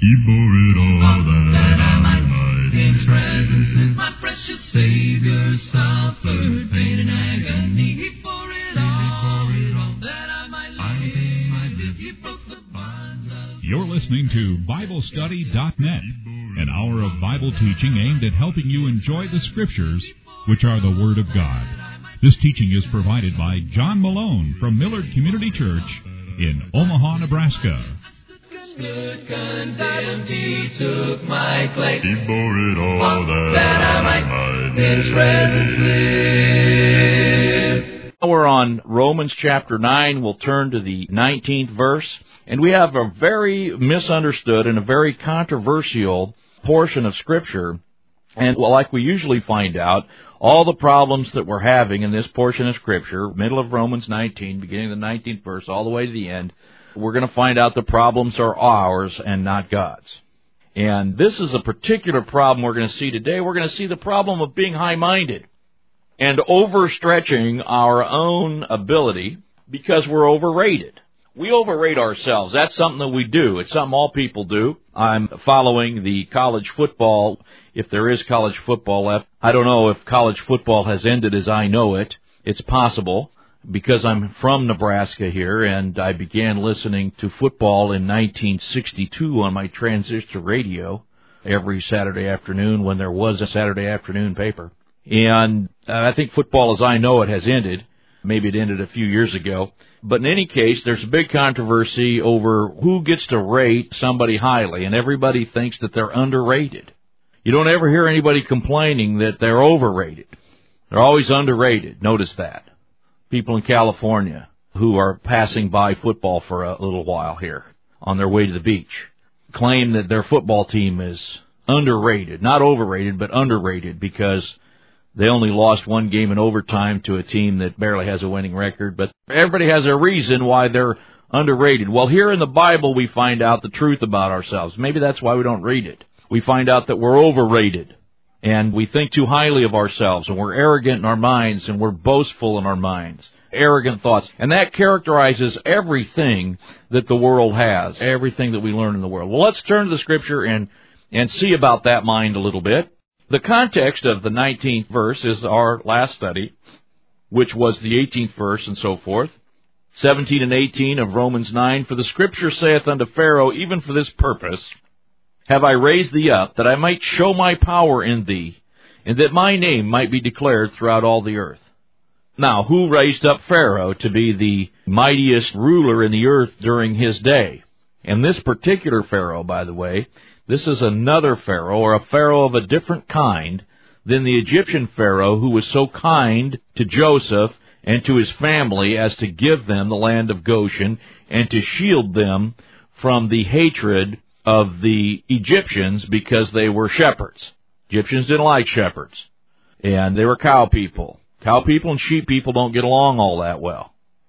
He bore it all that I might in His presence. My precious Savior suffered pain and agony. He bore it all that I might live. He broke the bonds of... You're listening to BibleStudy.net, an hour of Bible teaching aimed at helping you enjoy the Scriptures, which are the Word of God. This teaching is provided by John Malone from Millard Community Church in Omaha, Nebraska. Stood condemned, He took my place. He bore it all that I might in His presence live. We're on Romans chapter 9. We'll turn to the 19th verse. And we have a very misunderstood and a very controversial portion of Scripture. And like we usually find out, all the problems that we're having in this portion of Scripture, middle of Romans 19, beginning of the 19th verse, all the way to the end, we're going to find out the problems are ours and not God's. And this is a particular problem we're going to see today. We're going to see the problem of being high-minded and overstretching our own ability because we're overrated. We overrate ourselves. That's something that we do. It's something all people do. I'm following the college football, if there is college football left. I don't know if college football has ended as I know it. It's possible, because I'm from Nebraska here, and I began listening to football in 1962 on my transistor radio every Saturday afternoon when there was a Saturday afternoon paper. And I think football as I know it has ended. Maybe it ended a few years ago. But in any case, there's a big controversy over who gets to rate somebody highly, and everybody thinks that they're underrated. You don't ever hear anybody complaining that they're overrated. They're always underrated. Notice that. People in California who are passing by football for a little while here on their way to the beach claim that their football team is underrated, not overrated, but underrated because they only lost one game in overtime to a team that barely has a winning record. But everybody has a reason why they're underrated. Well, here in the Bible we find out the truth about ourselves. Maybe that's why we don't read it. We find out that we're overrated. And we think too highly of ourselves, and we're arrogant in our minds, and we're boastful in our minds. Arrogant thoughts. And that characterizes everything that the world has, everything that we learn in the world. Well, let's turn to the Scripture and see about that mind a little bit. The context of the 19th verse is our last study, which was the 18th verse and so forth. 17 and 18 of Romans 9, For the Scripture saith unto Pharaoh, even for this purpose have I raised thee up, that I might show my power in thee, and that my name might be declared throughout all the earth. Now, who raised up Pharaoh to be the mightiest ruler in the earth during his day? And this particular Pharaoh, by the way, this is another Pharaoh, or a Pharaoh of a different kind than the Egyptian Pharaoh who was so kind to Joseph and to his family as to give them the land of Goshen and to shield them from the hatred of the Egyptians because they were shepherds. Egyptians didn't like shepherds, and they were cow people. Cow people and sheep people don't get along all that well.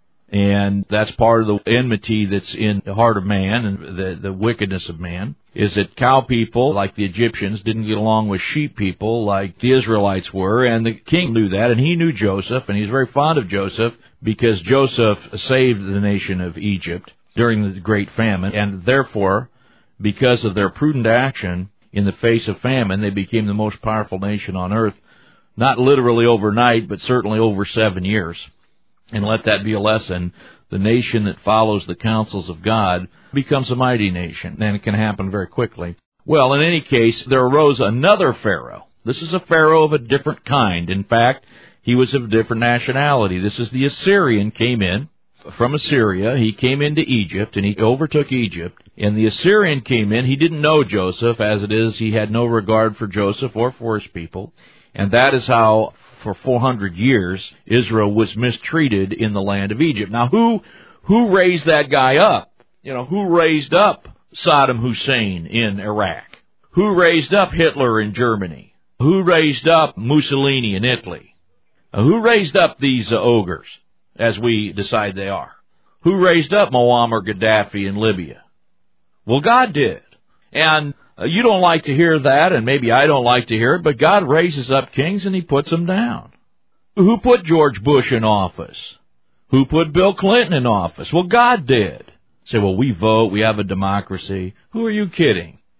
And that's part of the enmity that's in the heart of man and the wickedness of man, is that cow people, like the Egyptians, didn't get along with sheep people like the Israelites were, and the king knew that, and he knew Joseph, and he's very fond of Joseph because Joseph saved the nation of Egypt during the great famine, and therefore, because of their prudent action in the face of famine, they became the most powerful nation on earth, not literally overnight, but certainly over 7 years. And let that be a lesson. The nation that follows the counsels of God becomes a mighty nation, and it can happen very quickly. Well, in any case, there arose another Pharaoh. This is a Pharaoh of a different kind. In fact, he was of a different nationality. This is the Assyrian came in from Assyria. He came into Egypt, and he overtook Egypt. And the Assyrian came in. He didn't know Joseph. As it is, he had no regard for Joseph or for his people. And that is how, for 400 years, Israel was mistreated in the land of Egypt. Now, who raised that guy up? You know, who raised up Saddam Hussein in Iraq? Who raised up Hitler in Germany? Who raised up Mussolini in Italy? Who raised up these ogres, as we decide they are? Who raised up Muammar Gaddafi in Libya? Well, God did. And you don't like to hear that, and maybe I don't like to hear it, but God raises up kings and He puts them down. Who put George Bush in office? Who put Bill Clinton in office? Well, God did. Say, well, we vote, we have a democracy. Who are you kidding?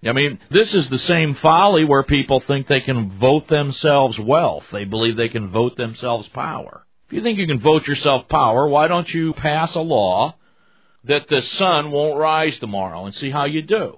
I mean, this is the same folly where people think they can vote themselves wealth. They believe they can vote themselves power. If you think you can vote yourself power, why don't you pass a law that the sun won't rise tomorrow and see how you do?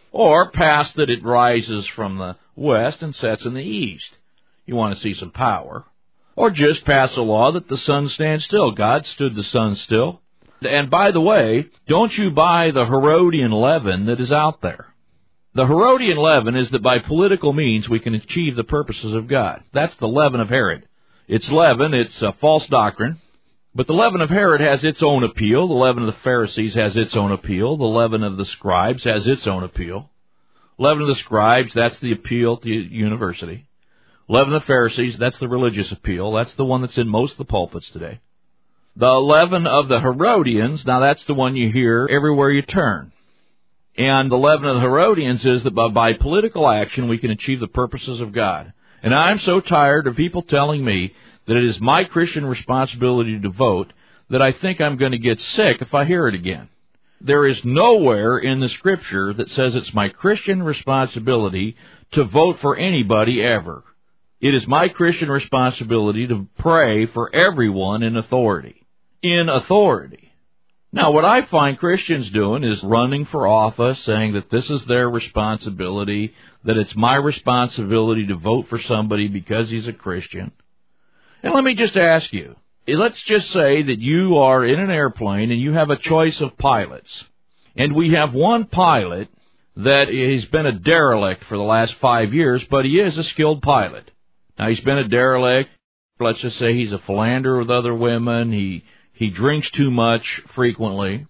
Or pass that it rises from the west and sets in the east. You want to see some power. Or just pass a law that the sun stands still. God stood the sun still. And by the way, don't you buy the Herodian leaven that is out there. The Herodian leaven is that by political means we can achieve the purposes of God. That's the leaven of Herod. It's leaven, it's a false doctrine. But the leaven of Herod has its own appeal. The leaven of the Pharisees has its own appeal. The leaven of the scribes has its own appeal. Leaven of the scribes, that's the appeal to university. Leaven of the Pharisees, that's the religious appeal. That's the one that's in most of the pulpits today. The leaven of the Herodians, now that's the one you hear everywhere you turn. And the leaven of the Herodians is that by political action we can achieve the purposes of God. And I'm so tired of people telling me that it is my Christian responsibility to vote that I think I'm going to get sick if I hear it again. There is nowhere in the Scripture that says it's my Christian responsibility to vote for anybody ever. It is my Christian responsibility to pray for everyone in authority. In authority. Now, what I find Christians doing is running for office, saying that this is their responsibility, that it's my responsibility to vote for somebody because he's a Christian. And let me just ask you, let's just say that you are in an airplane and you have a choice of pilots. And we have one pilot that has been a derelict for the last 5 years, but he is a skilled pilot. Now, he's been a derelict. Let's just say he's a philanderer with other women. He drinks too much frequently.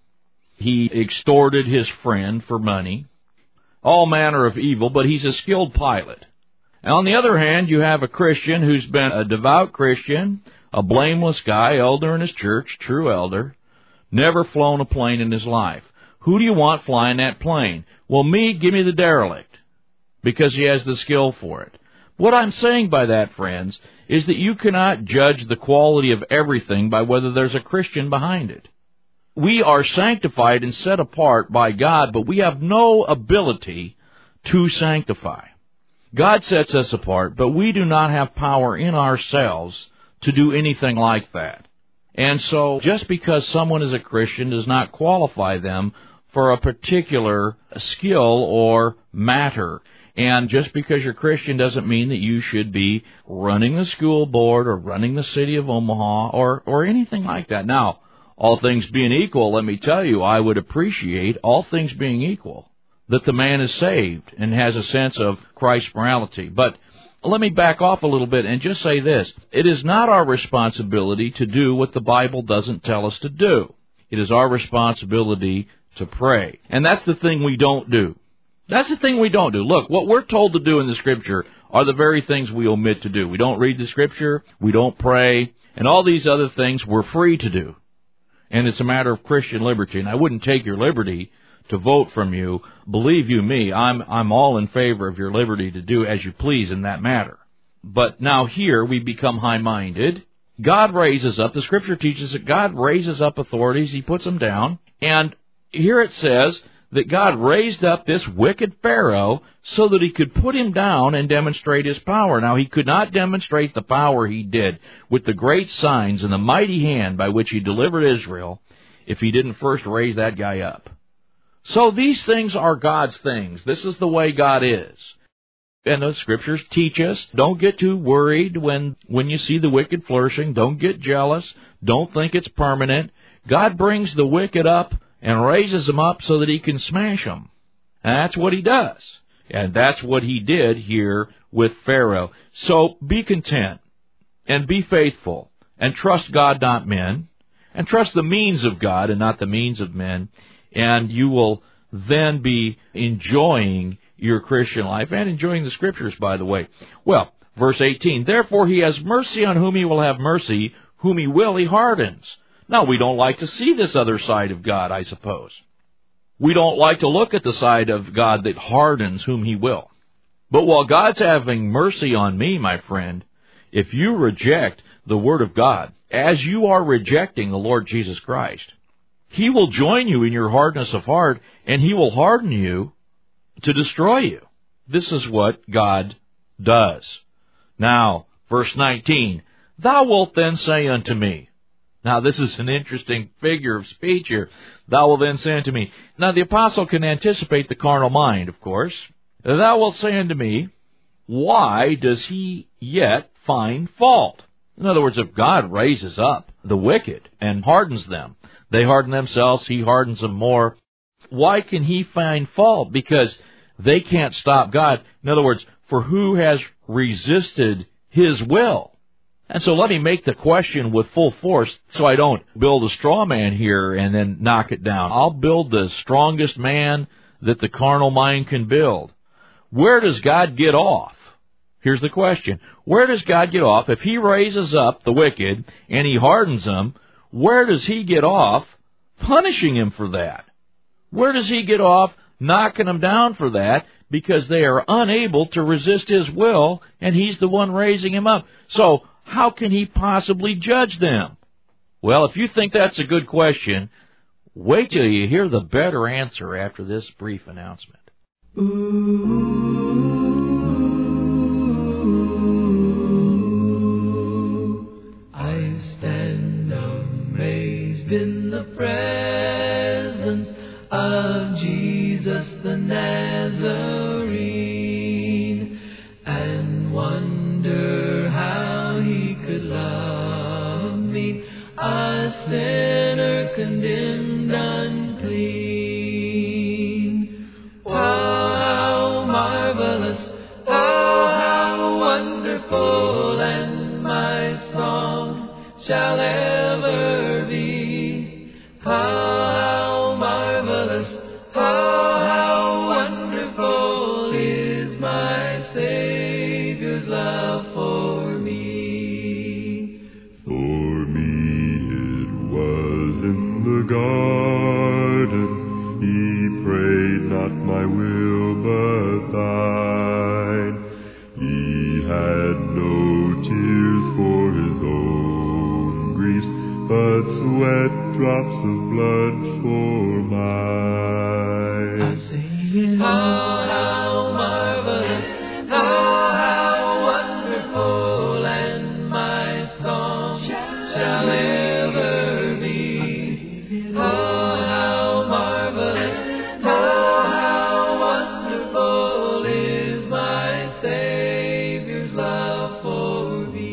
He extorted his friend for money. All manner of evil, but he's a skilled pilot. And on the other hand, you have a Christian who's been a devout Christian, a blameless guy, elder in his church, true elder, never flown a plane in his life. Who do you want flying that plane? Well, give me the derelict, because he has the skill for it. What I'm saying by that, friends, is that you cannot judge the quality of everything by whether there's a Christian behind it. We are sanctified and set apart by God, but we have no ability to sanctify. God sets us apart, but we do not have power in ourselves to do anything like that. And so, just because someone is a Christian does not qualify them for a particular skill or matter. And just because you're Christian doesn't mean that you should be running the school board or running the city of Omaha or anything like that. Now, all things being equal, let me tell you, I would appreciate, all things being equal, that the man is saved and has a sense of Christ's morality. But let me back off a little bit and just say this. It is not our responsibility to do what the Bible doesn't tell us to do. It is our responsibility to pray. And that's the thing we don't do. That's the thing we don't do. Look, what we're told to do in the Scripture are the very things we omit to do. We don't read the Scripture, we don't pray, and all these other things we're free to do. And it's a matter of Christian liberty. And I wouldn't take your liberty to vote from you. Believe you me, I'm all in favor of your liberty to do as you please in that matter. But now here we become high-minded. God raises up, the Scripture teaches that God raises up authorities, He puts them down, and here it says that God raised up this wicked Pharaoh so that He could put him down and demonstrate His power. Now, He could not demonstrate the power He did with the great signs and the mighty hand by which He delivered Israel if He didn't first raise that guy up. So these things are God's things. This is the way God is. And the Scriptures teach us, don't get too worried when you see the wicked flourishing. Don't get jealous. Don't think it's permanent. God brings the wicked up and raises them up so that He can smash them. And that's what He does. And that's what He did here with Pharaoh. So be content and be faithful and trust God, not men, and trust the means of God and not the means of men, and you will then be enjoying your Christian life and enjoying the Scriptures, by the way. Well, verse 18, therefore He has mercy on whom He will have mercy, whom He will He hardens. Now, we don't like to see this other side of God, I suppose. We don't like to look at the side of God that hardens whom He will. But while God's having mercy on me, my friend, if you reject the Word of God, as you are rejecting the Lord Jesus Christ, He will join you in your hardness of heart, and He will harden you to destroy you. This is what God does. Now, verse 19, thou wilt then say unto me. Now, this is an interesting figure of speech here. Thou wilt then say unto me. Now, the apostle can anticipate the carnal mind, of course. Thou wilt say unto me, why does he yet find fault? In other words, if God raises up the wicked and hardens them, they harden themselves, he hardens them more. Why can he find fault? Because they can't stop God. In other words, for who has resisted his will? And so let me make the question with full force so I don't build a straw man here and then knock it down. I'll build the strongest man that the carnal mind can build. Where does God get off? Here's the question. Where does God get off? If he raises up the wicked and he hardens them, where does he get off punishing him for that? Where does he get off knocking them down for that? Because they are unable to resist his will, and he's the one raising him up. So how can he possibly judge them? Well, if you think that's a good question, wait till you hear the better answer after this brief announcement. I stand amazed in the presence of Jesus the Nazarene, and wonder how he could love me, a sinner condemned unclean. Oh, how marvelous, oh, how wonderful, and my song shall ever be. How marvelous, oh, how wonderful is my Savior's love for me. For me it was in the garden, he prayed not my will but thine. He had no tears for his own griefs, but sweat drops of blood for mine. I'm singing, oh, how marvelous, oh, how wonderful, and my song shall ever be. Oh, how marvelous, oh, how wonderful is my Savior's love for me.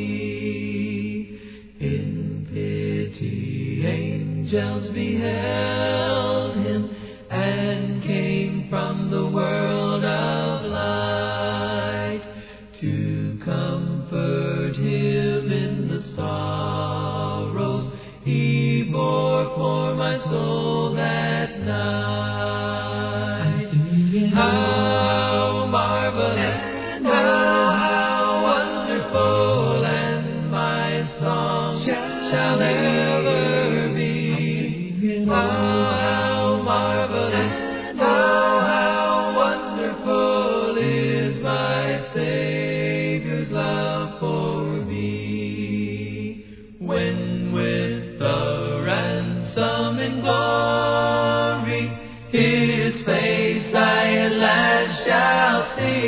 In pity, angels beheld him, and came from the world of light to comfort him in the sorrows he bore for my soul that night. How marvelous, oh, how wonderful, and my song shall ever be. Oh, how marvelous, oh, how wonderful is my Savior's love for me. When with the ransom in glory his face I at last shall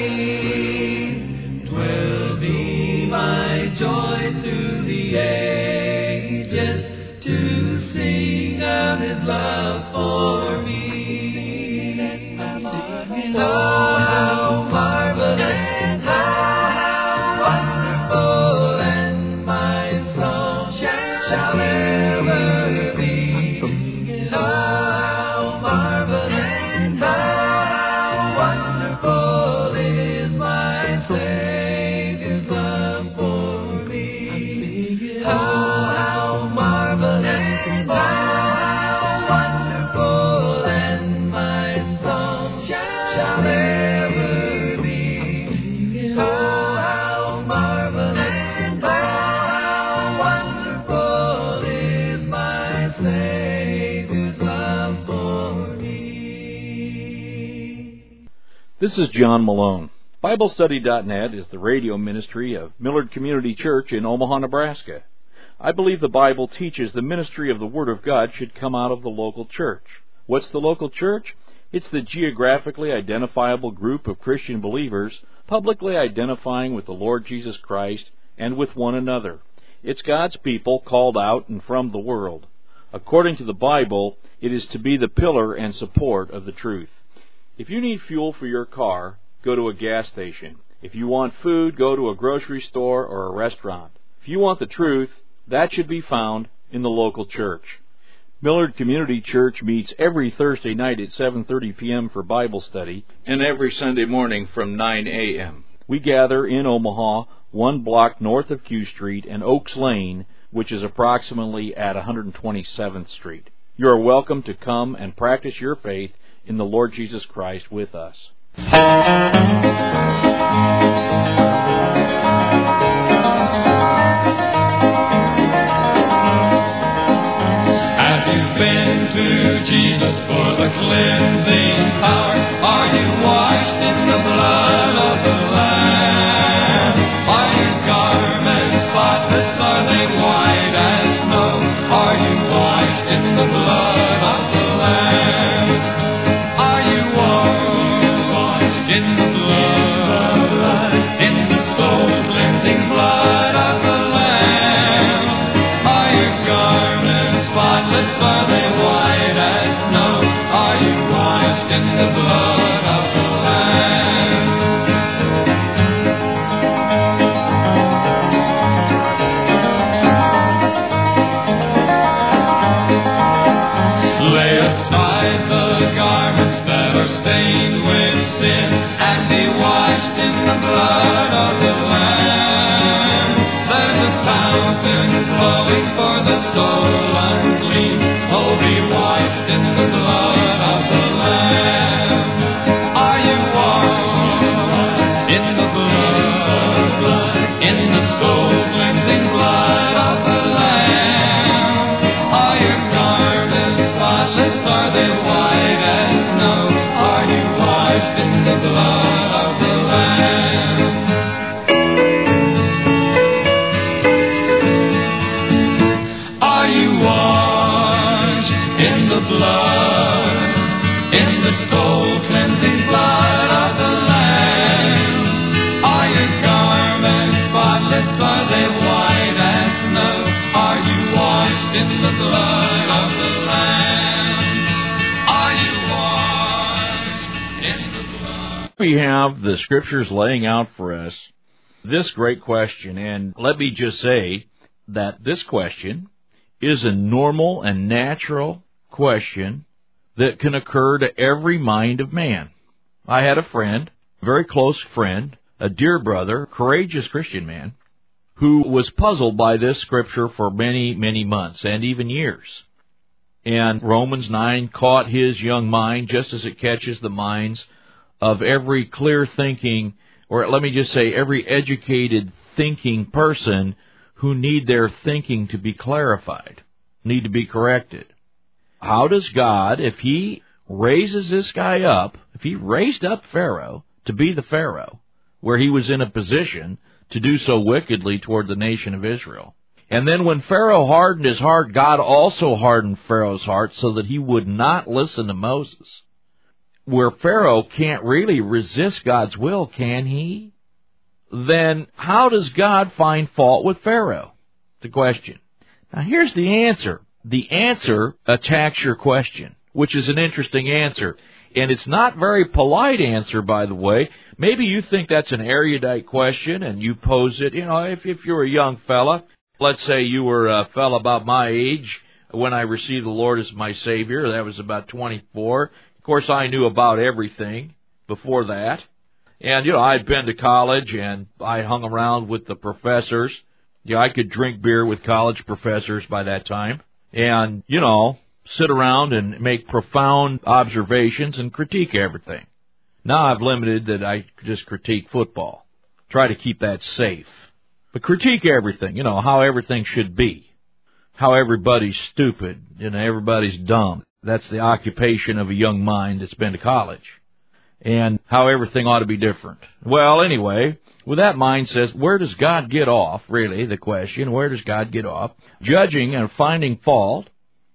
see, 'twill be my joy through the ages to sing of his love for me. Oh, how marvelous, oh, how wonderful, and my song shall ever be. Oh, how marvelous, oh, how wonderful is my Savior's love for me. Oh, how marvelous, oh, how wonderful, and my song shall ever be. Oh, how marvelous, oh, how wonderful is my Savior's love for me. This is John Malone. BibleStudy.net is the radio ministry of Millard Community Church in Omaha, Nebraska. I believe the Bible teaches the ministry of the Word of God should come out of the local church. What's the local church? It's the geographically identifiable group of Christian believers publicly identifying with the Lord Jesus Christ and with one another. It's God's people called out and from the world. According to the Bible, it is to be the pillar and support of the truth. If you need fuel for your car, go to a gas station. If you want food, go to a grocery store or a restaurant. If you want the truth, that should be found in the local church. Millard Community Church meets every Thursday night at 7:30 p.m. for Bible study and every Sunday morning from 9 a.m. We gather in Omaha, 1 block north of Q Street and Oaks Lane, which is approximately at 127th Street. You are welcome to come and practice your faith in the Lord Jesus Christ with us. To Jesus for the cleansing power. Are you washed in the blood of the Lamb? Are your garments spotless? Are they white as snow? Are you washed in the blood of the Lamb? Are you washed in the blood, in the soul cleansing blood of the Lamb? Are your garments spotless? Are they in the blood of the Lamb? Lay aside the garments that are stained with sin and be washed in the blood of the Lamb. There's a fountain flowing for the soul unclean. Oh, be washed in the blood of the Lamb. Are you washed in the blood, in the soul cleansing blood of the Lamb? Are your garments spotless? Are they white as snow? Are you washed in the blood of the Lamb? Are you washed in the blood, in the soul cleansing blood of the Lamb? Are your garments spotless? Are they white as snow? Are you washed in the blood of the Lamb? Are you washed in the blood? We have the Scriptures laying out for us this great question, and let me just say that this question is a normal and natural question that can occur to every mind of man. I had a friend, a very close friend, a dear brother, courageous Christian man, who was puzzled by this scripture for many, many months and even years. And Romans 9 caught his young mind just as it catches the minds of every clear-thinking, or let me just say every educated thinking person who need their thinking to be clarified, need to be corrected. How does God, if He raises this guy up, if He raised up Pharaoh to be the Pharaoh, where he was in a position to do so wickedly toward the nation of Israel, and then when Pharaoh hardened his heart, God also hardened Pharaoh's heart so that he would not listen to Moses, where Pharaoh can't really resist God's will, can he? Then how does God find fault with Pharaoh? The question. Now here's the answer. The answer attacks your question, which is an interesting answer. And it's not very polite answer, by the way. Maybe you think that's an erudite question and you pose it, if you're a young fella, let's say you were a fella about my age when I received the Lord as my Savior. That was about 24. Of course, I knew about everything before that. And, I'd been to college and I hung around with the professors. I could drink beer with college professors by that time. And, sit around and make profound observations and critique everything. Now I've limited that I just critique football. Try to keep that safe. But critique everything, how everything should be. How everybody's stupid, everybody's dumb. That's the occupation of a young mind that's been to college. And how everything ought to be different. Well, anyway, with that mind says, where does God get off, really, the question, where does God get off? Judging and finding fault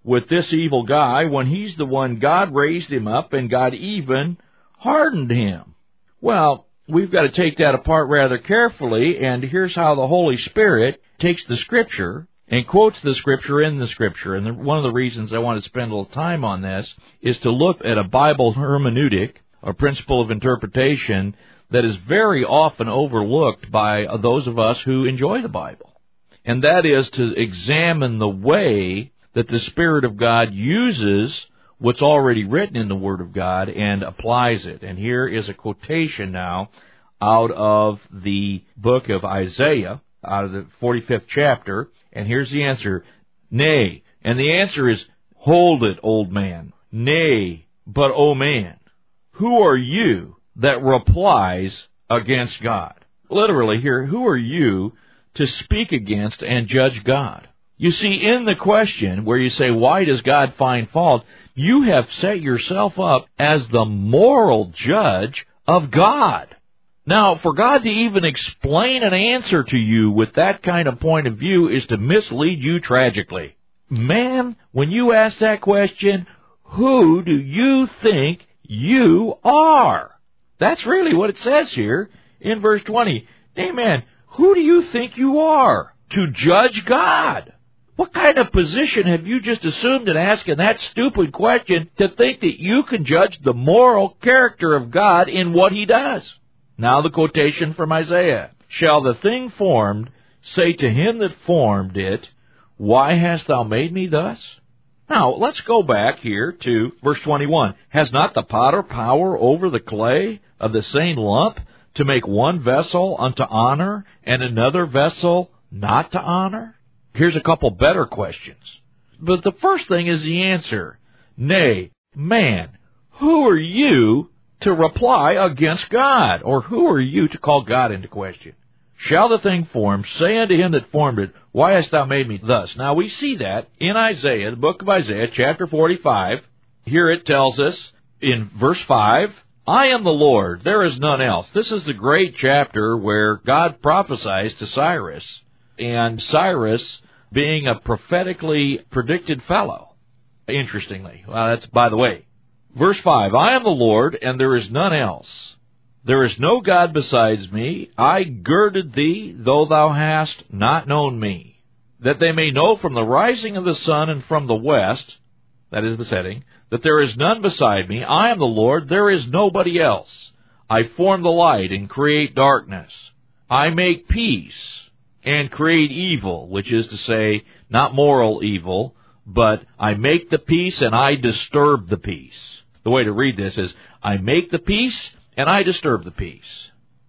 with this evil guy when he's the one God raised him up and God even hardened him? Well, we've got to take that apart rather carefully, and here's how the Holy Spirit takes the Scripture and quotes the Scripture in the Scripture. And one of the reasons I want to spend a little time on this is to look at a Bible hermeneutic, a principle of interpretation, that is very often overlooked by those of us who enjoy the Bible. And that is to examine the way that the Spirit of God uses what's already written in the Word of God and applies it. And here is a quotation now out of the book of Isaiah, out of the 45th chapter. And here's the answer: nay. And the answer is, hold it, old man. Nay, but, O man, who are you that replies against God? Literally here, who are you to speak against and judge God? You see, in the question where you say, why does God find fault, you have set yourself up as the moral judge of God. Now, for God to even explain an answer to you with that kind of point of view is to mislead you tragically. Man, when you ask that question, who do you think you are? That's really what it says here in verse 20. Hey, man, who do you think you are to judge God? What kind of position have you just assumed in asking that stupid question to think that you can judge the moral character of God in what He does? Now the quotation from Isaiah. Shall the thing formed say to him that formed it, why hast thou made me thus? Now, let's go back here to verse 21. Has not the potter power over the clay of the same lump to make one vessel unto honor and another vessel not to honor? Here's a couple better questions. But the first thing is the answer. Nay, man, who are you to reply against God? Or who are you to call God into question? Shall the thing formed say unto him that formed it, why hast thou made me thus? Now we see that in Isaiah, the book of Isaiah, chapter 45. Here it tells us in verse 5, I am the Lord, there is none else. This is the great chapter where God prophesies to Cyrus, and Cyrus being a prophetically predicted fellow. Interestingly. Well, that's by the way. Verse 5, I am the Lord, and there is none else. There is no God besides me. I girded thee, though thou hast not known me, that they may know from the rising of the sun and from the west, that is the setting, that there is none beside me. I am the Lord, there is nobody else. I form the light and create darkness. I make peace and create evil, which is to say, not moral evil, but I make the peace and I disturb the peace. The way to read this is, I make the peace and I disturb the peace.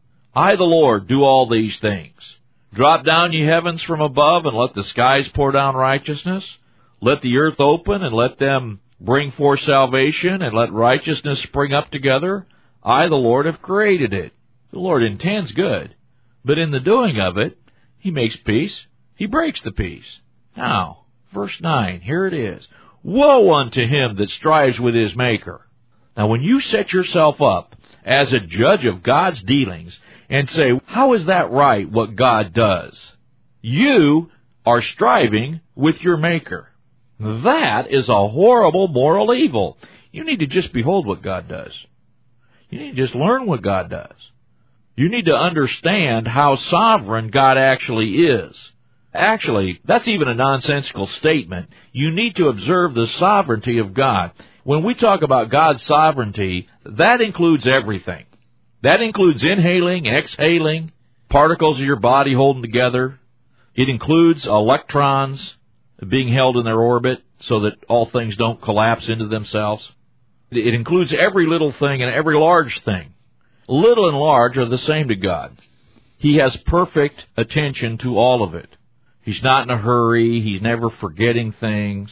I, the Lord, do all these things. Drop down, ye heavens, from above, and let the skies pour down righteousness. Let the earth open, and let them bring forth salvation, and let righteousness spring up together. I, the Lord, have created it. The Lord intends good, but in the doing of it, He makes peace, He breaks the peace. Now, verse 9, here it is. Woe unto him that strives with his Maker. Now, when you set yourself up as a judge of God's dealings and say, how is that right, what God does? You are striving with your Maker. That is a horrible moral evil. You need to just behold what God does. You need to just learn what God does. You need to understand how sovereign God actually is. Actually, that's even a nonsensical statement. You need to observe the sovereignty of God. When we talk about God's sovereignty, that includes everything. That includes inhaling, exhaling, particles of your body holding together. It includes electrons being held in their orbit so that all things don't collapse into themselves. It includes every little thing and every large thing. Little and large are the same to God. He has perfect attention to all of it. He's not in a hurry. He's never forgetting things.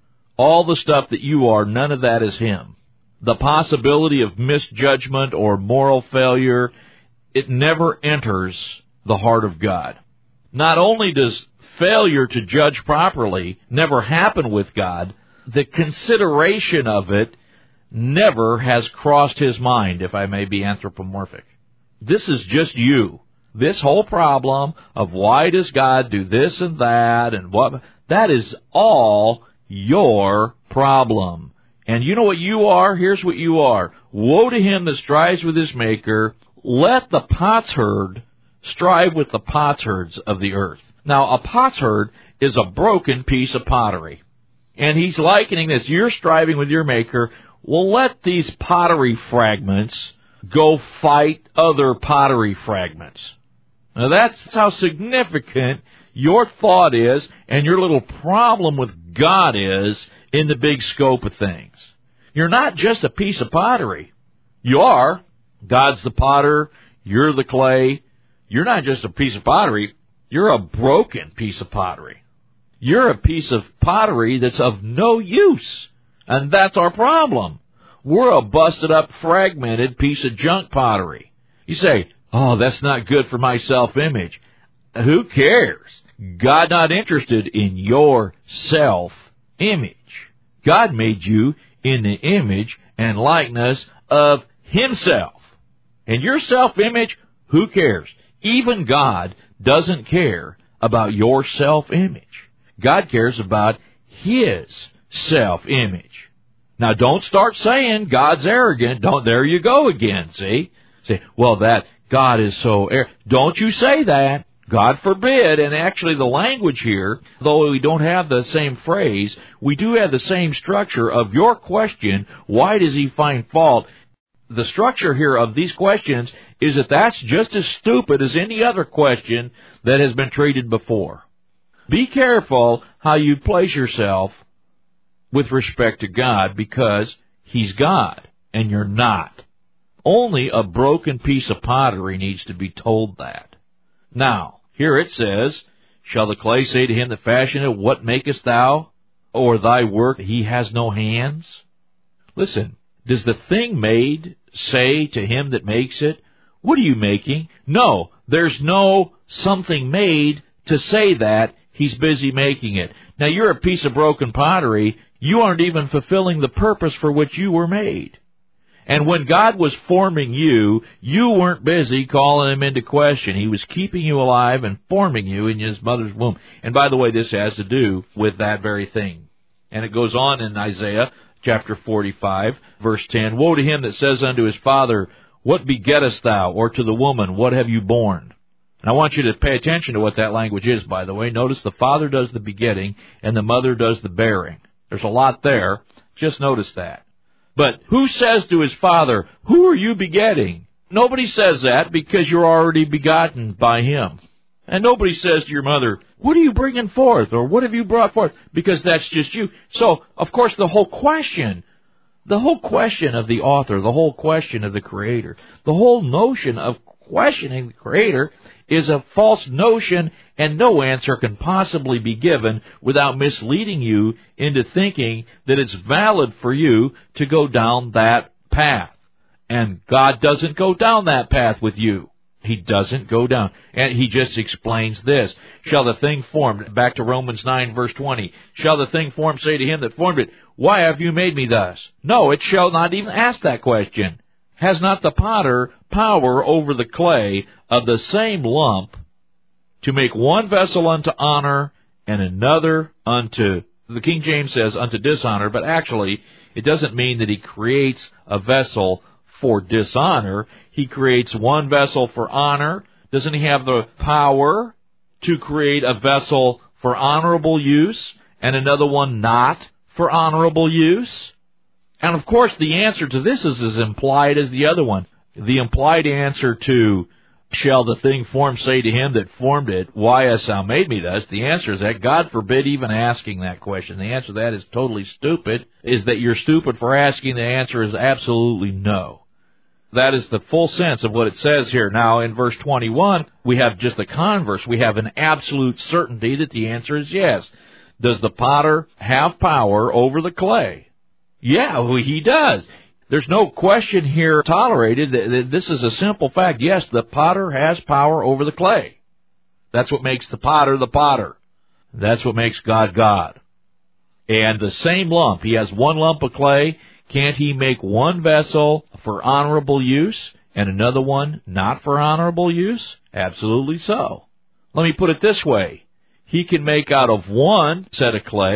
All the stuff that you are, none of that is Him. The possibility of misjudgment or moral failure, it never enters the heart of God. Not only does failure to judge properly never happen with God, the consideration of it never has crossed His mind, if I may be anthropomorphic. This is just you. This whole problem of why does God do this and that and what, that is all your problem. And you know what you are? Here's what you are. Woe to him that strives with his Maker. Let the potsherd strive with the potsherds of the earth. Now, a potsherd is a broken piece of pottery. And he's likening this. You're striving with your Maker. Well, let these pottery fragments go fight other pottery fragments. Now, that's how significant your thought is and your little problem with God is in the big scope of things. You're not just a piece of pottery. You are. God's the potter. You're the clay. You're not just a piece of pottery. You're a broken piece of pottery. You're a piece of pottery that's of no use. And that's our problem. We're a busted up, fragmented piece of junk pottery. You say, oh, that's not good for my self-image. Who cares? God not interested in your self-image. God made you in the image and likeness of Himself. And your self-image, who cares? Even God doesn't care about your self-image. God cares about His self-image. Now, don't start saying God's arrogant. There you go again, see? Say, well, that God is so arrogant. Don't you say that. God forbid. And actually the language here, though we don't have the same phrase, we do have the same structure of your question, why does He find fault? The structure here of these questions is that that's just as stupid as any other question that has been treated before. Be careful how you place yourself with respect to God, because He's God and you're not. Only a broken piece of pottery needs to be told that. Now, here it says, shall the clay say to him that fashioned it, what makest thou? Or thy work, he has no hands? Listen, does the thing made say to him that makes it, what are you making? No, there's no something made to say that. He's busy making it. Now, you're a piece of broken pottery. You aren't even fulfilling the purpose for which you were made. And when God was forming you, you weren't busy calling Him into question. He was keeping you alive and forming you in His mother's womb. And by the way, this has to do with that very thing. And it goes on in Isaiah chapter 45, verse 10, woe to him that says unto his father, what begettest thou? Or to the woman, what have you borne? And I want you to pay attention to what that language is, by the way. Notice the father does the begetting and the mother does the bearing. There's a lot there. Just notice that. But who says to his father, who are you begetting? Nobody says that, because you're already begotten by Him. And nobody says to your mother, what are you bringing forth? Or what have you brought forth? Because that's just you. So, of course, the whole question of the author, the whole question of the Creator, the whole notion of questioning the Creator is a false notion, and no answer can possibly be given without misleading you into thinking that it's valid for you to go down that path. And God doesn't go down that path with you. He doesn't go down. And He just explains this. Shall the thing formed, back to Romans 9, verse 20, shall the thing formed say to him that formed it, why have you made me thus? No, it shall not even ask that question. Has not the potter power over the clay of the same lump to make one vessel unto honor and another unto, the King James says, unto dishonor, but actually it doesn't mean that He creates a vessel for dishonor. He creates one vessel for honor. Doesn't He have the power to create a vessel for honorable use and another one not for honorable use? And of course, the answer to this is as implied as the other one. The implied answer to, shall the thing formed say to him that formed it, why hast thou made me thus? The answer is that God forbid even asking that question. The answer to that is totally stupid. Is that you're stupid for asking? The answer is absolutely no. That is the full sense of what it says here. Now, in verse 21, we have just the converse. We have an absolute certainty that the answer is yes. Does the potter have power over the clay? Yeah, he does. There's no question here tolerated. This is a simple fact. Yes, the potter has power over the clay. That's what makes the potter the potter. That's what makes God God. And the same lump, He has one lump of clay. Can't He make one vessel for honorable use and another one not for honorable use? Absolutely so. Let me put it this way. He can make out of one set of clay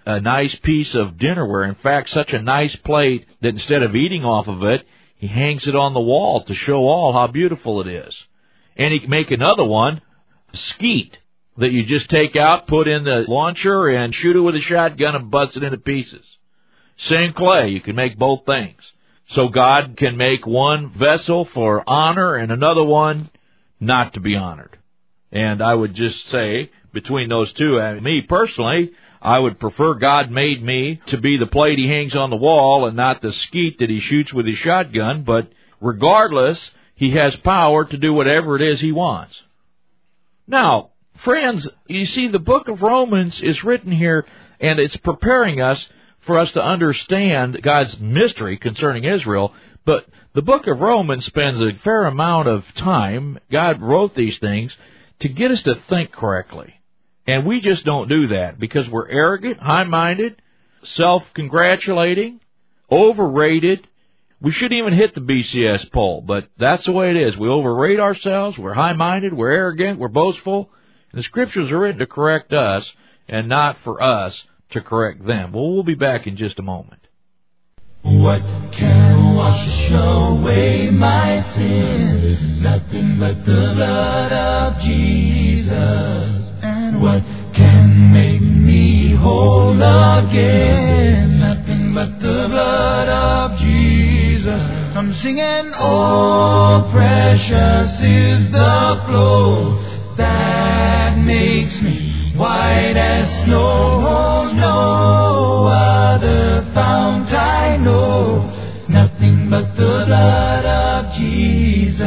a nice piece of dinnerware. In fact, such a nice plate that instead of eating off of it, he hangs it on the wall to show all how beautiful it is. And he can make another one, skeet, that you just take out, put in the launcher, and shoot it with a shotgun and bust it into pieces. Same clay, you can make both things. So God can make one vessel for honor and another one not to be honored. And I would just say, between those two, me personally, I would prefer God made me to be the plate he hangs on the wall and not the skeet that he shoots with his shotgun, but regardless, he has power to do whatever it is he wants. Now, friends, you see, the book of Romans is written here, and it's preparing us for us to understand God's mystery concerning Israel, but the book of Romans spends a fair amount of time, God wrote these things, to get us to think correctly. And we just don't do that because we're arrogant, high-minded, self-congratulating, overrated. We shouldn't even hit the BCS poll, but that's the way it is. We overrate ourselves, we're high-minded, we're arrogant, we're boastful. And the Scriptures are written to correct us and not for us to correct them. Well, we'll be back in just a moment. What can wash away my sin? Nothing but the blood of Jesus. And what can make me whole again? Nothing but the blood of Jesus. I'm singing, oh, precious is the flow that makes me white as snow. No other fount I know, nothing but the blood of Jesus.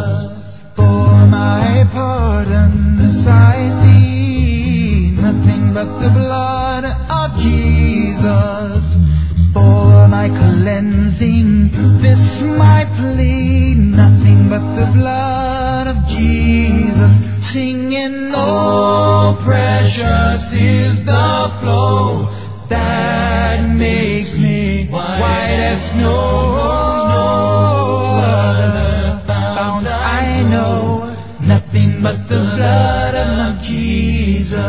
For my pardon this I see, nothing but the blood of Jesus. For my cleansing this my plea, nothing but the blood of Jesus. Singing, oh, precious is the flow that makes me white as snow. No other fount I know, nothing but the blood of Jesus.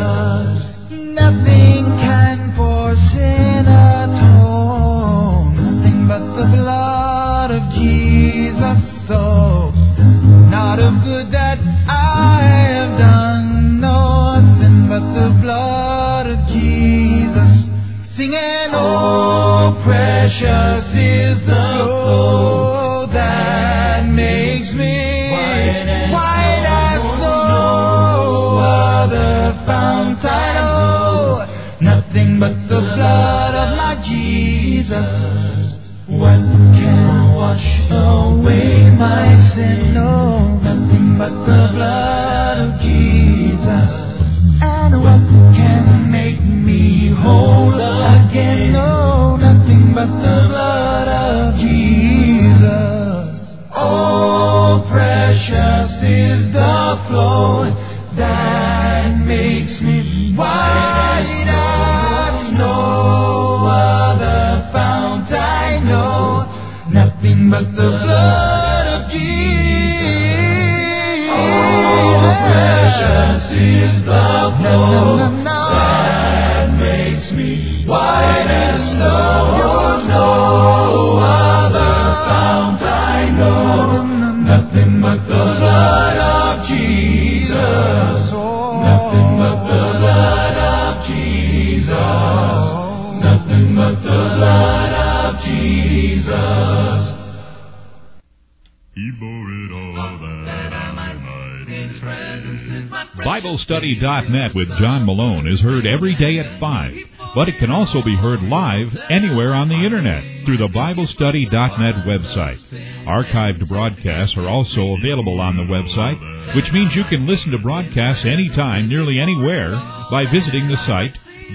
Nothing can for sin atone, nothing but the blood of Jesus. So, not of good that I have done, nothing but the blood of Jesus. Singing, oh, precious is the flow that makes me white as snow. Other fount I know, nothing but the blood of my Jesus. What can wash away my sin? No, nothing but the blood of Jesus. And what can make me whole again? No, nothing but the blood of Jesus. Oh, precious is the flow that makes me white as snow. Other fount I know, nothing but the blood of Jesus. Oh, precious is the flow that makes me white as snow. No other fount I know, nothing but the blood of Jesus. Nothing but the blood of Jesus. Nothing but the blood of Jesus. He bore it all that I might in His presence. BibleStudy.net with John Malone is heard every day at 5, but it can also be heard live anywhere on the Internet through the BibleStudy.net website. Archived broadcasts are also available on the website, which means you can listen to broadcasts anytime, nearly anywhere, by visiting the site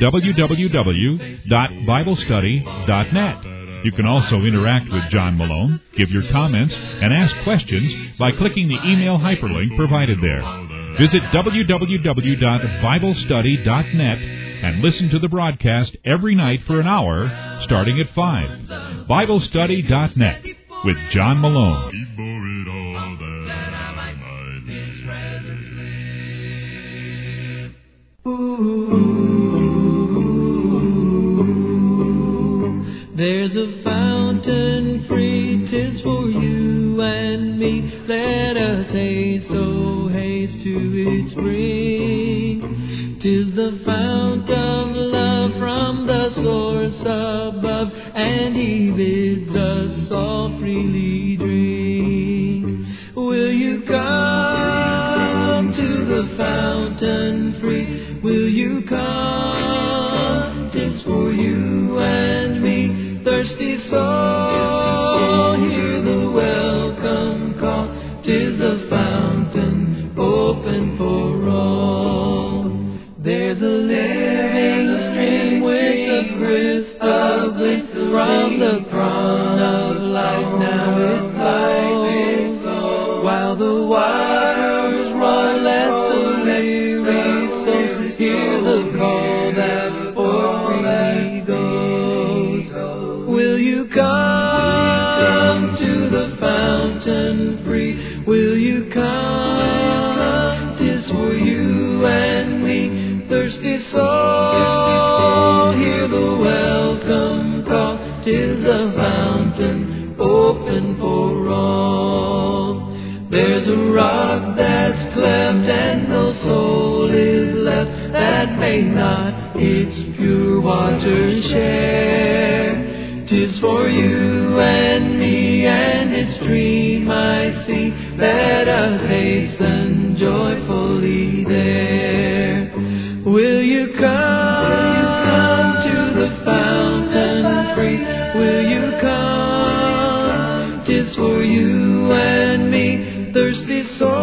www.BibleStudy.net. You can also interact with John Malone, give your comments, and ask questions by clicking the email hyperlink provided there. Visit www.BibleStudy.net and listen to the broadcast every night for an hour, starting at 5. BibleStudy.net with John Malone. He bore it all that I might in His presence live. Let us haste, so haste to its brink. 'Tis the fount of love from the source above, and He bids us all freely drink. Will you come to the fountain free? Will you come? 'Tis for you and me, thirsty soul, hear the welcome call. 'Tis the fountain open for all. There's a living stream with a crystal bliss from the throne of life. Now it flows. While the waters run, let the weary soul hear the call that freely goes. Will you come to the fountain free? Will you come? 'Tis for you and me, thirsty soul, hear the welcome call. 'Tis a fountain open for all. There's a rock that's cleft and no soul is left that may not its pure waters share. 'Tis for you and me, and its stream I see. Let us hasten joyfully there. Will you come to the fountain free? Will you come? 'Tis for you and me, thirsty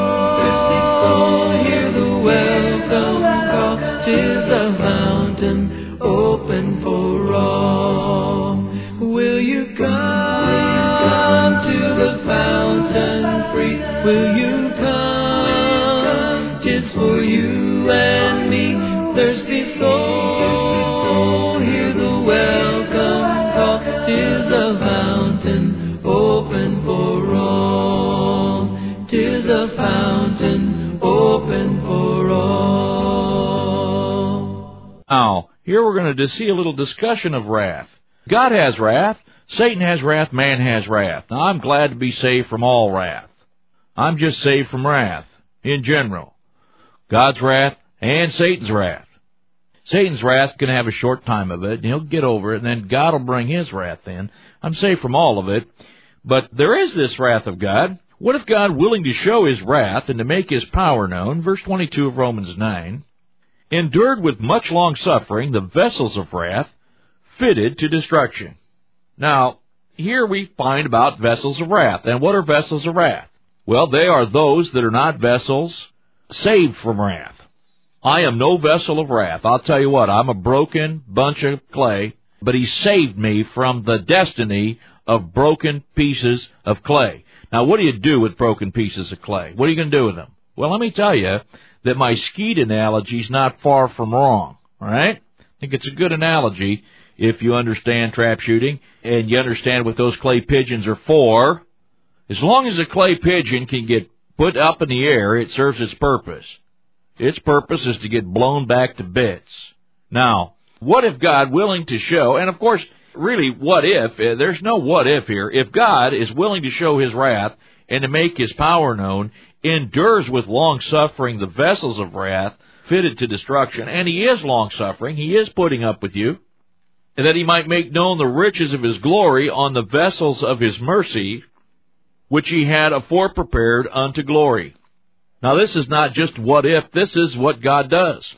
soul, hear the welcome call. 'Tis a fountain open for all. Will you come to the fountain free? Will you come? 'Tis for you and me, thirsty soul, hear the welcome call. 'Tis a fountain open for all. 'Tis a fountain open for all. Now, here we're going to see a little discussion of wrath. God has wrath, Satan has wrath, man has wrath. Now, I'm glad to be saved from all wrath. I'm just saved from wrath in general. God's wrath and Satan's wrath. Satan's wrath can have a short time of it, and he'll get over it, and then God will bring his wrath in. I'm saved from all of it. But there is this wrath of God. What if God, willing to show his wrath and to make his power known, verse 22 of Romans 9, endured with much long suffering the vessels of wrath fitted to destruction? Now, here we find about vessels of wrath. And what are vessels of wrath? Well, they are those that are not vessels saved from wrath. I am no vessel of wrath. I'll tell you what, I'm a broken bunch of clay, but he saved me from the destiny of broken pieces of clay. Now, what do you do with broken pieces of clay? What are you going to do with them? Well, let me tell you that my skeet analogy is not far from wrong, all right? I think it's a good analogy if you understand trap shooting and you understand what those clay pigeons are for. As long as a clay pigeon can get put up in the air, it serves its purpose. Its purpose is to get blown back to bits. Now, what if God, willing to show, and of course, really, what if? There's no what if here. If God is willing to show his wrath and to make his power known, endures with long-suffering the vessels of wrath fitted to destruction, and he is long-suffering, he is putting up with you, and that he might make known the riches of his glory on the vessels of his mercy, which he had afore prepared unto glory. Now, this is not just what if, this is what God does.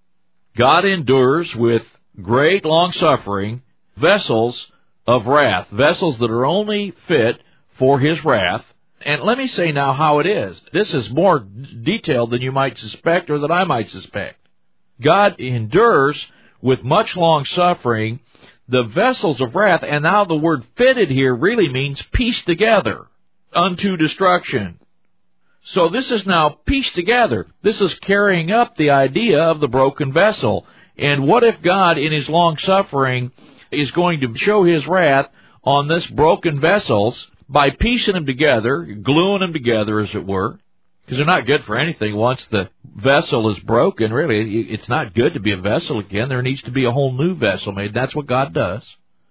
God endures with great long-suffering vessels of wrath, vessels that are only fit for his wrath. And let me say now how it is. This is more detailed than you might suspect or that I might suspect. God endures with much long-suffering the vessels of wrath, and now the word fitted here really means pieced together unto destruction. So this is now pieced together. This is carrying up the idea of the broken vessel. And what if God, in his long-suffering, is going to show his wrath on this broken vessels by piecing them together, gluing them together, as it were, because they're not good for anything once the vessel is broken. Really, it's not good to be a vessel again. There needs to be a whole new vessel made. That's what God does.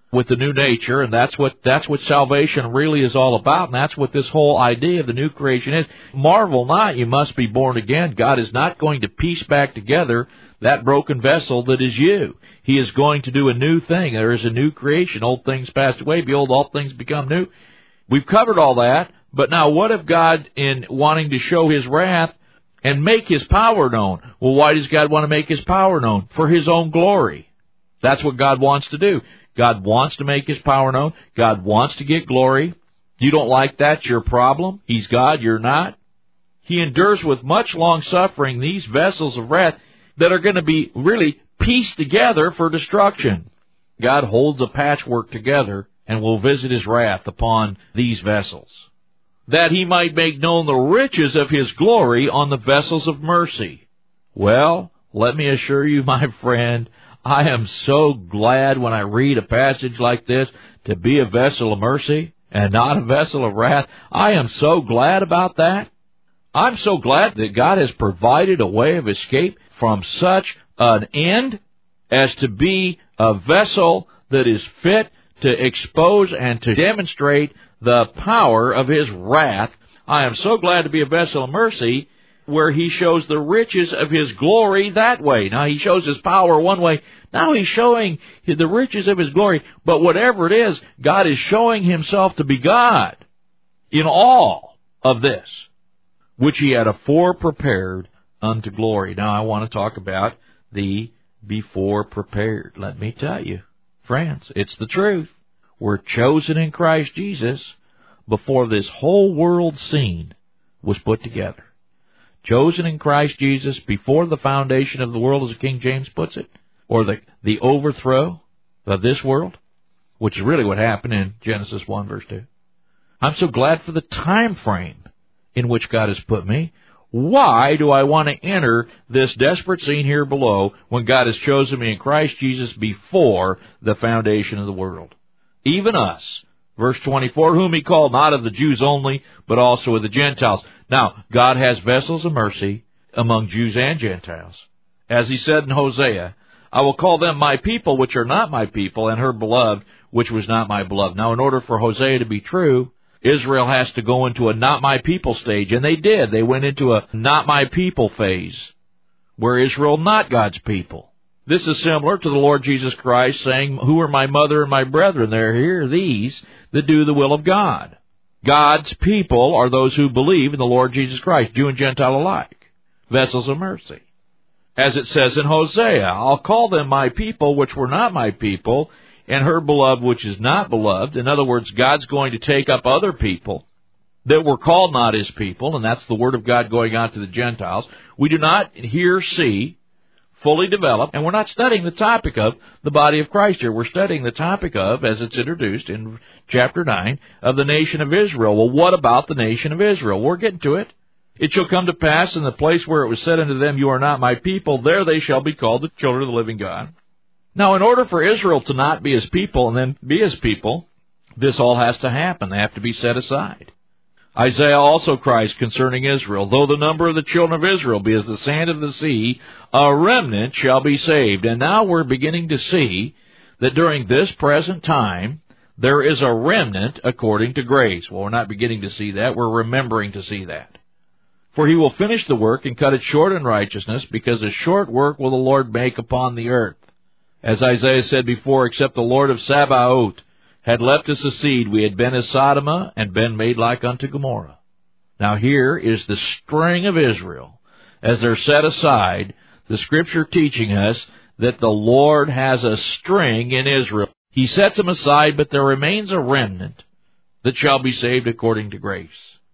with the new nature, and that's what salvation really is all about, and that's what this whole idea of the new creation is. Marvel not, you must be born again. God is not going to piece back together that broken vessel that is you. He is going to do a new thing. There is a new creation. Old things passed away. Behold, all things become new. We've covered all that, but now what if God, in wanting to show His wrath and make His power known? Well, why does God want to make His power known? For His own glory. That's what God wants to do. God wants to make His power known. God wants to get glory. You don't like that? It's your problem. He's God, you're not. He endures with much long suffering these vessels of wrath that are going to be really pieced together for destruction. God holds a patchwork together and will visit His wrath upon these vessels, that He might make known the riches of His glory on the vessels of mercy. Well, let me assure you, my friend, I am so glad when I read a passage like this to be a vessel of mercy and not a vessel of wrath. I am so glad about that. I'm so glad that God has provided a way of escape from such an end as to be a vessel that is fit to expose and to demonstrate the power of His wrath. I am so glad to be a vessel of mercy where He shows the riches of His glory that way. Now, He shows His power one way. Now He's showing the riches of His glory. But whatever it is, God is showing Himself to be God in all of this, which He had afore prepared unto glory. Now, I want to talk about the before prepared. Let me tell you, friends, it's the truth. We're chosen in Christ Jesus before this whole world scene was put together. Chosen in Christ Jesus before the foundation of the world, as King James puts it, or the overthrow of this world, which is really what happened in Genesis 1, verse 2. I'm so glad for the time frame in which God has put me. Why do I want to enter this desperate scene here below when God has chosen me in Christ Jesus before the foundation of the world? Even us. Verse 24, whom He called not of the Jews only, but also of the Gentiles. Now, God has vessels of mercy among Jews and Gentiles. As He said in Hosea, I will call them my people, which are not my people, and her beloved, which was not my beloved. Now, in order for Hosea to be true, Israel has to go into a not my people stage, and they did. They went into a not my people phase, where Israel not God's people. This is similar to the Lord Jesus Christ saying, who are my mother and my brethren? They're here, these that do the will of God. God's people are those who believe in the Lord Jesus Christ, Jew and Gentile alike, vessels of mercy. As it says in Hosea, I'll call them my people, which were not my people, and her beloved, which is not beloved. In other words, God's going to take up other people that were called not His people, and that's the Word of God going out to the Gentiles. We do not here see fully developed, and we're not studying the topic of the body of Christ here. We're studying the topic of, as it's introduced in chapter 9, of the nation of Israel. Well, what about the nation of Israel? We're getting to it. It shall come to pass in the place where it was said unto them, you are not my people, there they shall be called the children of the living God. Now, in order for Israel to not be His people and then be His people, this all has to happen. They have to be set aside. Isaiah also cries concerning Israel, though the number of the children of Israel be as the sand of the sea, a remnant shall be saved. And now we're beginning to see that during this present time, there is a remnant according to grace. Well, we're not beginning to see that. We're remembering to see that. For He will finish the work and cut it short in righteousness, because a short work will the Lord make upon the earth. As Isaiah said before, except the Lord of Sabaoth had left us a seed, we had been as Sodom and been made like unto Gomorrah. Now here is the string of Israel. As they're set aside, the Scripture teaching us that the Lord has a string in Israel. He sets them aside, but there remains a remnant that shall be saved according to grace.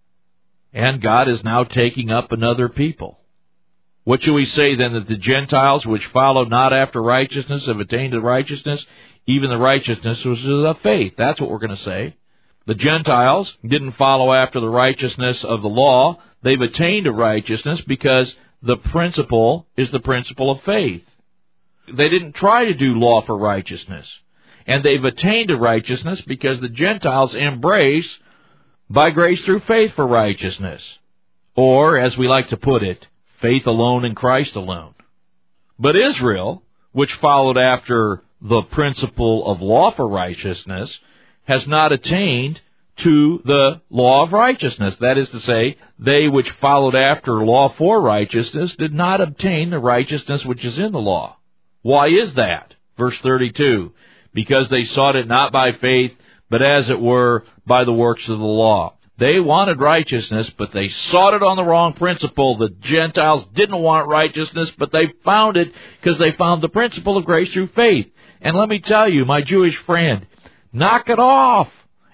And God is now taking up another people. What shall we say then, that the Gentiles which followed not after righteousness have attained to righteousness, even the righteousness which is of faith? That's what we're going to say. The Gentiles didn't follow after the righteousness of the law. They've attained to righteousness because the principle is the principle of faith. They didn't try to do law for righteousness. And they've attained to righteousness because the Gentiles embrace by grace through faith for righteousness. Or, as we like to put it, faith alone in Christ alone. But Israel, which followed after the principle of law for righteousness has not attained to the law of righteousness. That is to say, they which followed after law for righteousness did not obtain the righteousness which is in the law. Why is that? Verse 32, because they sought it not by faith, but as it were by the works of the law. They wanted righteousness, but they sought it on the wrong principle. The Gentiles didn't want righteousness, but they found it because they found the principle of grace through faith. And let me tell you, my Jewish friend, knock it off.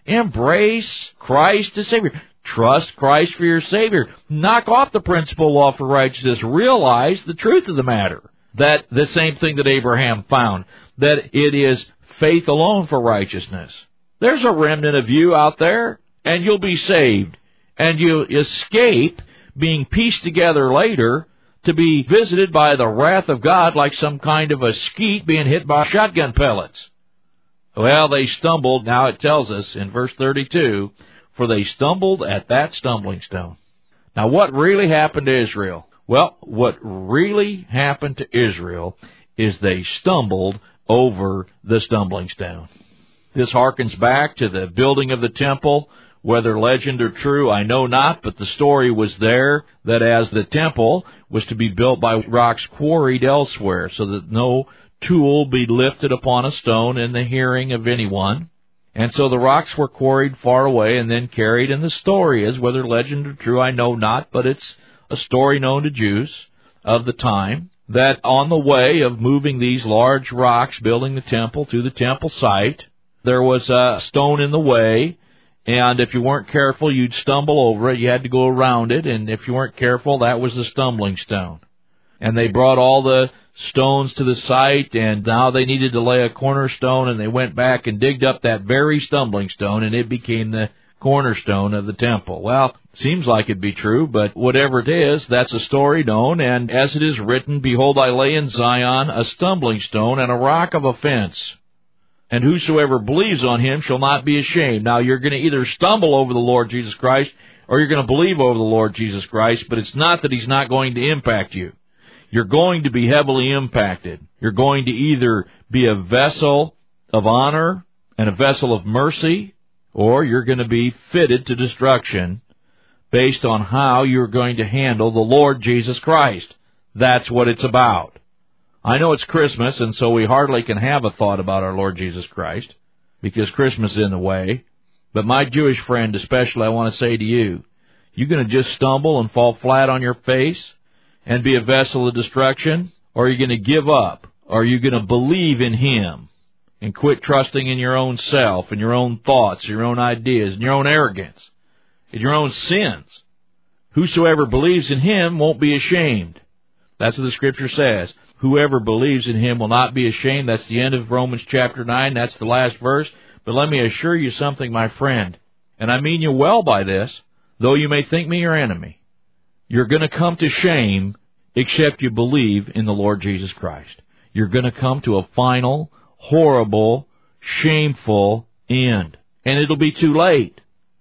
Embrace Christ as Savior. Trust Christ for your Savior. Knock off the principle of law for righteousness. Realize the truth of the matter. That the same thing that Abraham found, that it is faith alone for righteousness. There's a remnant of you out there, and you'll be saved. And you'll escape being pieced together later to be visited by the wrath of God like some kind of a skeet being hit by shotgun pellets. Well, they stumbled, now it tells us in verse 32, for they stumbled at that stumbling stone. Now, what really happened to Israel? Well, what really happened to Israel is they stumbled over the stumbling stone. This harkens back to the building of the temple. Whether legend or true, I know not, but the story was there that as the temple was to be built by rocks quarried elsewhere, so that no tool be lifted upon a stone in the hearing of anyone. And so the rocks were quarried far away and then carried, and the story is, whether legend or true, I know not, but it's a story known to Jews of the time, that on the way of moving these large rocks, building the temple to the temple site, there was a stone in the way, and if you weren't careful, you'd stumble over it. You had to go around it, and if you weren't careful, that was the stumbling stone. And they brought all the stones to the site, and now they needed to lay a cornerstone, and they went back and digged up that very stumbling stone, and it became the cornerstone of the temple. Well, seems like it'd be true, but whatever it is, that's a story known, and as it is written, behold, I lay in Zion a stumbling stone and a rock of offense, and whosoever believes on him shall not be ashamed. Now, you're going to either stumble over the Lord Jesus Christ, or you're going to believe over the Lord Jesus Christ, but it's not that he's not going to impact you. You're going to be heavily impacted. You're going to either be a vessel of honor and a vessel of mercy, or you're going to be fitted to destruction based on how you're going to handle the Lord Jesus Christ. That's what it's about. I know it's Christmas, and so we hardly can have a thought about our Lord Jesus Christ, because Christmas is in the way. But my Jewish friend especially, I want to say to you, you're going to just stumble and fall flat on your face and be a vessel of destruction, or are you going to give up? Or are you going to believe in Him and quit trusting in your own self and your own thoughts, your own ideas, and your own arrogance, and your own sins? Whosoever believes in Him won't be ashamed. That's what the Scripture says. Whoever believes in Him will not be ashamed. That's the end of Romans chapter 9. That's the last verse. But let me assure you something, my friend, and I mean you well by this, though you may think me your enemy. You're going to come to shame except you believe in the Lord Jesus Christ. You're going to come to a final, horrible, shameful end. And it'll be too late.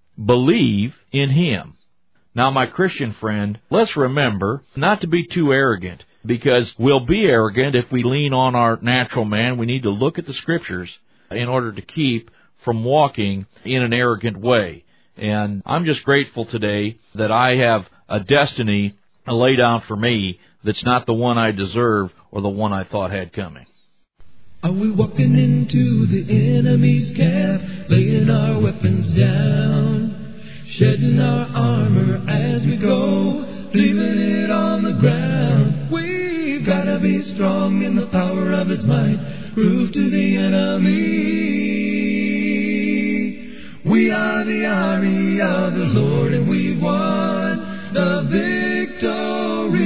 Believe in Him. Now, my Christian friend, let's remember not to be too arrogant, because we'll be arrogant if we lean on our natural man. We need to look at the Scriptures in order to keep from walking in an arrogant way. And I'm just grateful today that I have a destiny laid out for me that's not the one I deserve or the one I thought had coming. Are we walking into the enemy's camp, laying our weapons down, shedding our armor as we go, leaving it on the ground? We've got to be strong in the power of His might, prove to the enemy we are the army of the Lord, and we've won the victory.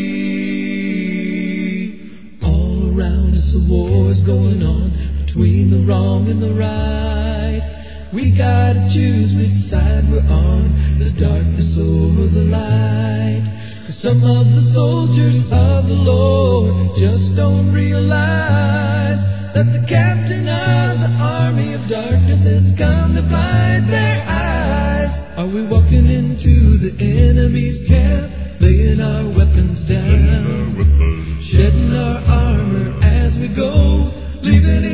All around us a war's going on between the wrong and the right. We gotta choose which side we're on, the darkness or the light. 'Cause some of the soldiers of the Lord just don't realize that the captain of the army of darkness has come to blind their eyes. Are we walking into the enemy's camp, laying our weapons down, shedding our armor as we go, leaving it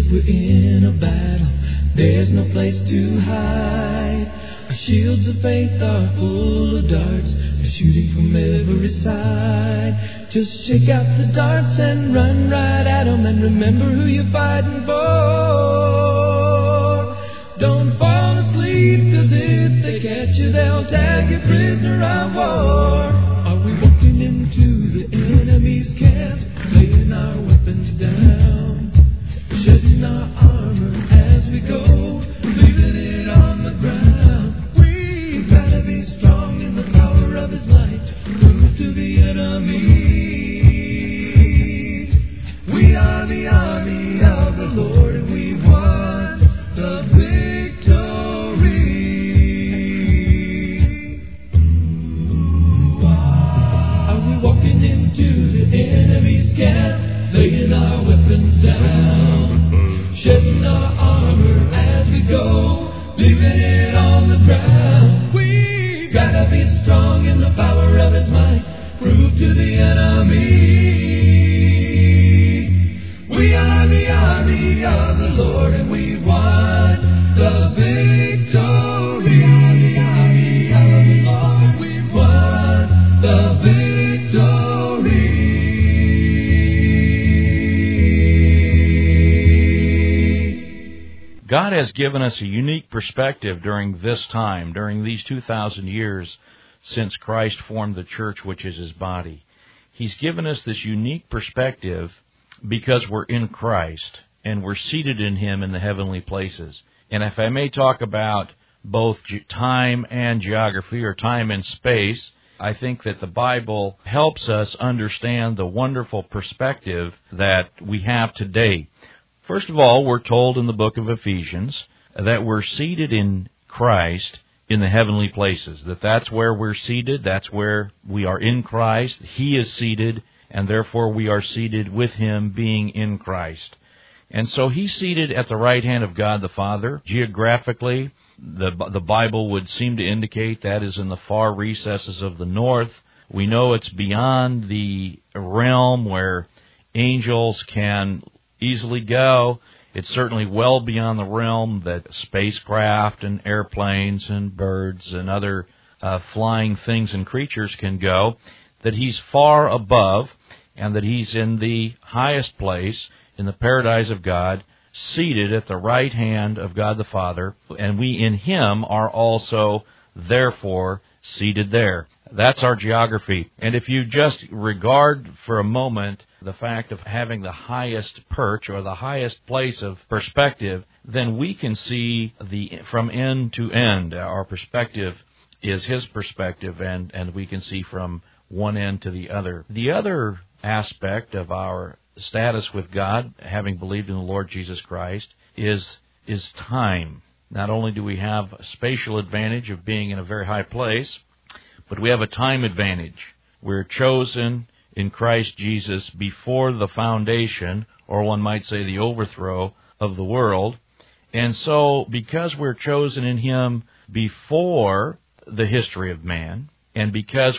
if we're in a battle, there's no place to hide. Our shields of faith are full of darts, they're shooting from every side. Just shake out the darts and run right at 'em, and remember who you're fighting for. Don't fall asleep, 'cause if they catch you, they'll tag you prisoner of war. Are we walking into the enemy's camp, laying our weapons down, shedding our armor as we go, leaving it on the ground? We've gotta be strong in the power of His might, prove to the enemy we are the army of the Lord, and we want the victory. Are we walking into the enemy's camp, laying our weapons down, shedding our armor as we go, leaving it on the ground? We gotta be strong in the power of His might, prove to the enemy we are the army of the Lord, and we want the victory. We are the army of the Lord, we want the victory. God has given us a unique perspective during this time, during these 2,000 years since Christ formed the church, which is His body. He's given us this unique perspective because we're in Christ and we're seated in Him in the heavenly places. And if I may talk about both time and geography, or time and space, I think that the Bible helps us understand the wonderful perspective that we have today. First of all, we're told in the book of Ephesians that we're seated in Christ in the heavenly places, that's where we're seated, that's where we are in Christ. He is seated, and therefore we are seated with Him, being in Christ. And so He's seated at the right hand of God the Father. Geographically, the Bible would seem to indicate that is in the far recesses of the north. We know it's beyond the realm where angels can easily go. It's certainly well beyond the realm that spacecraft and airplanes and birds and other flying things and creatures can go, that He's far above, and that He's in the highest place in the paradise of God, seated at the right hand of God the Father, and we in Him are also, therefore, seated there. That's our geography. And if you just regard for a moment the fact of having the highest perch, or the highest place of perspective, then we can see from end to end. Our perspective is His perspective, and we can see from one end to the other. The other aspect of our status with God, having believed in the Lord Jesus Christ, is time. Not only do we have a spatial advantage of being in a very high place, but we have a time advantage. We're chosen in Christ Jesus before the foundation, or one might say the overthrow of the world. And so, because we're chosen in Him before the history of man, and because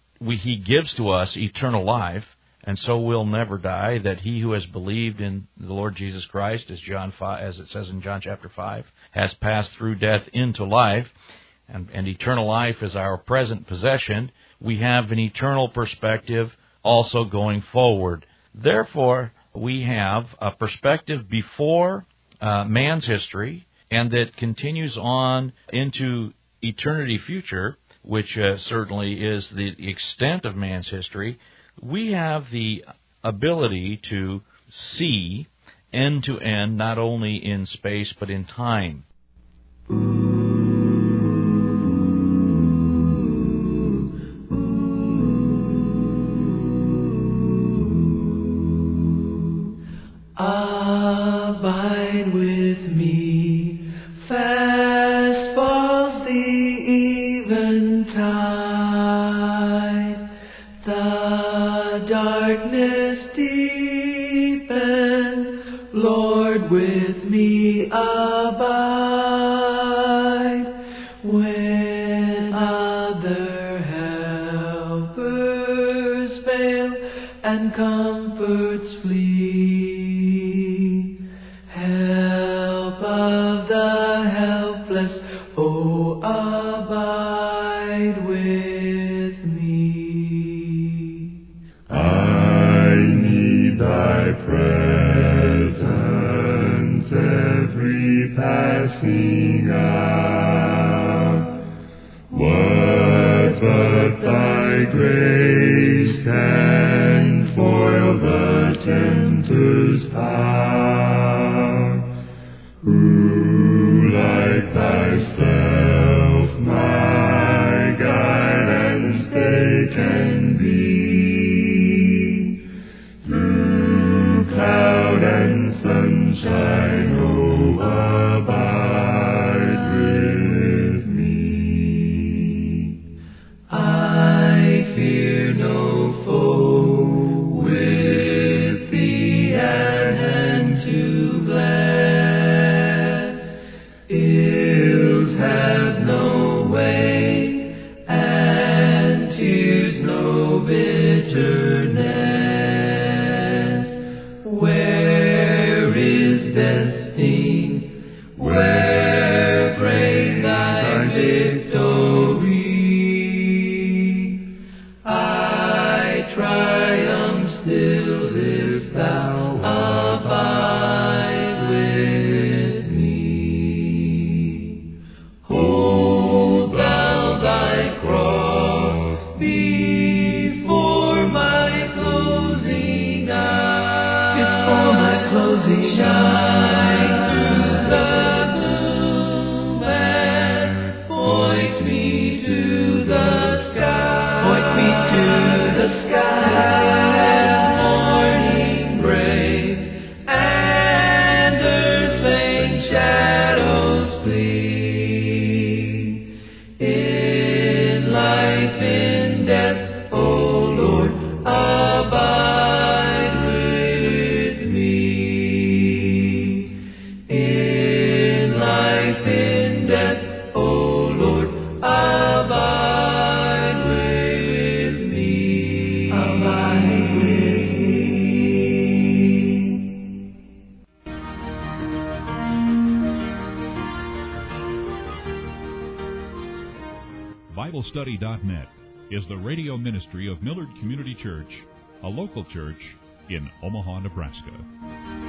He gives to us eternal life, and so we'll never die, that he who has believed in the Lord Jesus Christ, as it says in John chapter 5, has passed through death into life, and eternal life is our present possession. We have an eternal perspective also going forward. Therefore, we have a perspective before man's history, and that continues on into eternity future, which certainly is the extent of man's history. We have the ability to see end to end, not only in space but in time. Abide with me, fast falls the eventide, the darkness deepens, Lord, with me abide, when other helpers fail and comforts flee. is passing out. What but thy grace can foil the tempter's power? Who like thyself my guide and stay can be? Through cloud and sunshine, oh, abide with me. I fear no foe, with thee at hand to bless. Ills have no way, and tears no bitterness. Where is destiny? Where brave thy victory? I triumph still if thou abide with me. Hold thou thy cross before my closing eye. Before my closing shine through the gloom and point me to the sky. Point me to the sky as morning breaks and earth's vain shadows flee. In life, in death, O Lord, abide with me. In life, in death, O Lord, abide with me. Abide with me. BibleStudy.net is the radio ministry of Millard Community Church, a local church in Omaha, Nebraska.